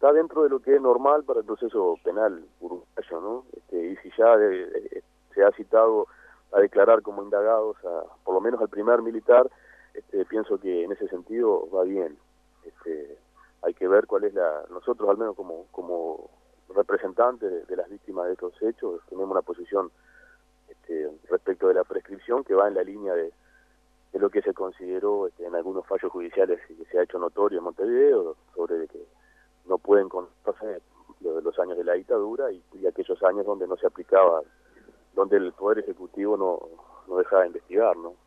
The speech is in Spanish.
está dentro de lo que es normal para el proceso penal uruguayo, ¿no? Y si ya se ha citado a declarar como indagados, por lo menos al primer militar, pienso que en ese sentido va bien. Hay que ver cuál es nosotros al menos como representantes de las víctimas de estos hechos, tenemos una posición respecto de la prescripción que va en la línea de lo que se consideró en algunos fallos judiciales y que se ha hecho notorio en Montevideo, sobre que no pueden contarse los años de la dictadura y aquellos años donde no se aplicaba, donde el Poder Ejecutivo no dejaba de investigar, ¿no?